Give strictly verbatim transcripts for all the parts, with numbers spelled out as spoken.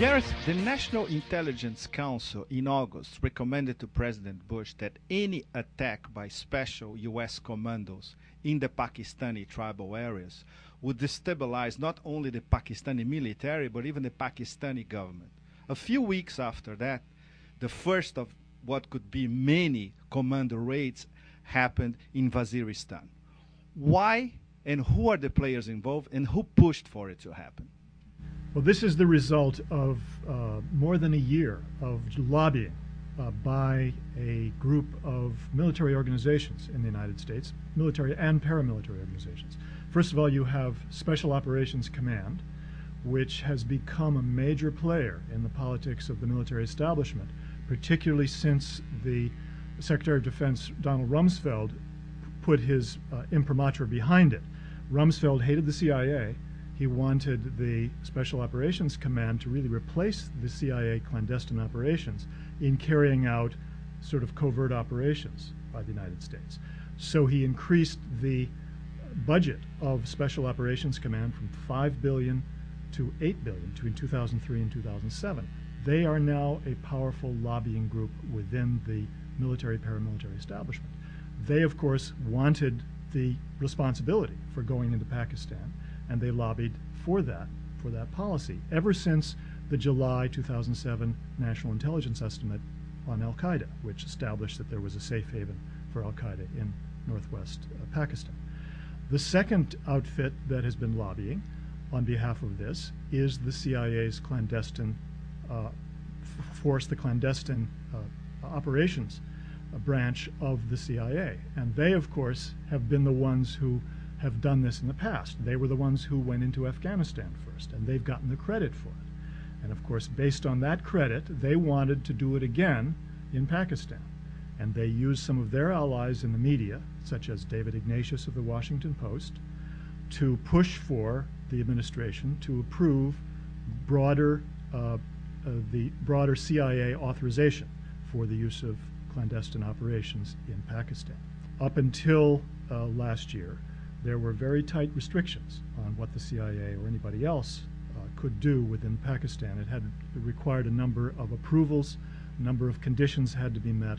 Gareth, the National Intelligence Council in August recommended to President Bush that any attack by special U S commandos in the Pakistani tribal areas would destabilize not only the Pakistani military, but even the Pakistani government. A few weeks after that, the first of what could be many commando raids happened in Waziristan. Why and who are the players involved and who pushed for it to happen? Well, this is the result of uh, more than a year of lobbying uh, by a group of military organizations in the United States, military and paramilitary organizations. First of all, you have Special Operations Command, which has become a major player in the politics of the military establishment, particularly since the Secretary of Defense, Donald Rumsfeld, put his uh, imprimatur behind it. Rumsfeld hated the C I A. He wanted the Special Operations Command to really replace the C I A clandestine operations in carrying out sort of covert operations by the United States. So he increased the budget of Special Operations Command from five billion dollars to eight billion dollars between two thousand three and two thousand seven. They are now a powerful lobbying group within the military paramilitary establishment. They, of course, wanted the responsibility for going into Pakistan, and they lobbied for that, for that policy, ever since the July two thousand seven National Intelligence Estimate on al-Qaeda, which established that there was a safe haven for al-Qaeda in northwest uh, Pakistan. The second outfit that has been lobbying on behalf of this is the C I A's clandestine uh, force, the clandestine uh, operations uh, branch of the C I A. And they, of course, have been the ones who have done this in the past. They were the ones who went into Afghanistan first, and they've gotten the credit for it. And of course, based on that credit, they wanted to do it again in Pakistan. And they used some of their allies in the media, such as David Ignatius of the Washington Post, to push for the administration to approve broader, uh, uh, the broader C I A authorization for the use of clandestine operations in Pakistan. Up until uh, last year, there were very tight restrictions on what the C I A or anybody else uh, could do within Pakistan. It had it required a number of approvals, a number of conditions had to be met,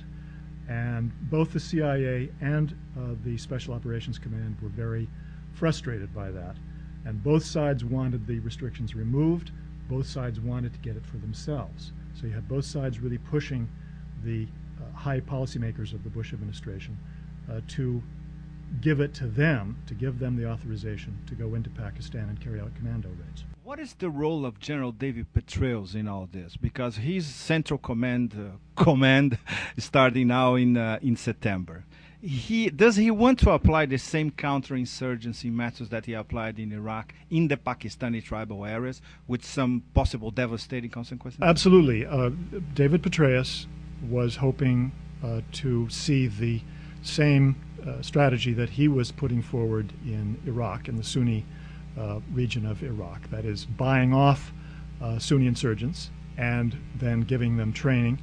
and both the C I A and uh, the Special Operations Command were very frustrated by that. And both sides wanted the restrictions removed. Both sides wanted to get it for themselves. So you had both sides really pushing the uh, high policymakers of the Bush administration uh, to give it to them, to give them the authorization to go into Pakistan and carry out commando raids. What is the role of General David Petraeus in all this? Because he's Central Command uh, command starting now in uh, in September. He does he want to apply the same counterinsurgency methods that he applied in Iraq in the Pakistani tribal areas with some possible devastating consequences? Absolutely. Uh, David Petraeus was hoping uh, to see the same uh, strategy that he was putting forward in Iraq, in the Sunni uh, region of Iraq, that is buying off uh, Sunni insurgents and then giving them training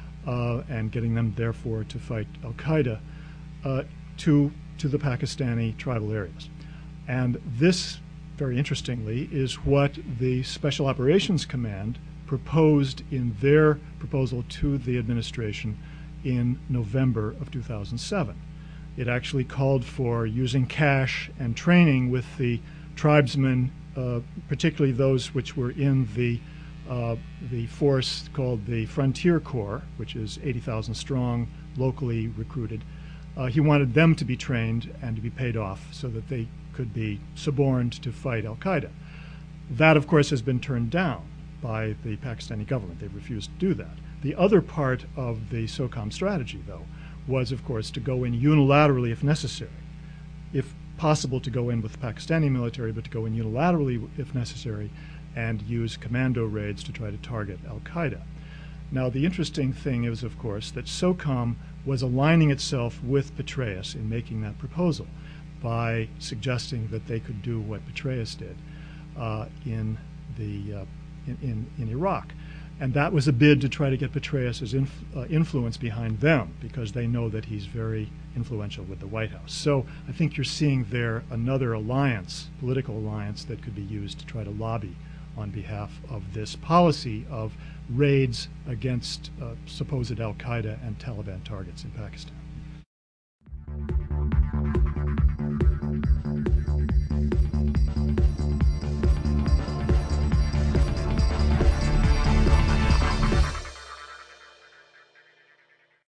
uh, and getting them therefore to fight al-Qaeda uh, to, to the Pakistani tribal areas. And this, very interestingly, is what the Special Operations Command proposed in their proposal to the administration in November of two thousand seven. It actually called for using cash and training with the tribesmen, uh, particularly those which were in the uh, the force called the Frontier Corps, which is eighty thousand strong, locally recruited. Uh, he wanted them to be trained and to be paid off so that they could be suborned to fight al-Qaeda. That, of course, has been turned down by the Pakistani government. They've refused to do that. The other part of the SOCOM strategy, though, was, of course, to go in unilaterally if necessary. If possible, to go in with the Pakistani military, but to go in unilaterally if necessary and use commando raids to try to target al-Qaeda. Now, the interesting thing is, of course, that SOCOM was aligning itself with Petraeus in making that proposal by suggesting that they could do what Petraeus did uh, in, the, uh, in, in, in Iraq. And that was a bid to try to get Petraeus' inf uh, influence behind them, because they know that he's very influential with the White House. So I think you're seeing there another alliance, political alliance, that could be used to try to lobby on behalf of this policy of raids against uh, supposed al-Qaeda and Taliban targets in Pakistan.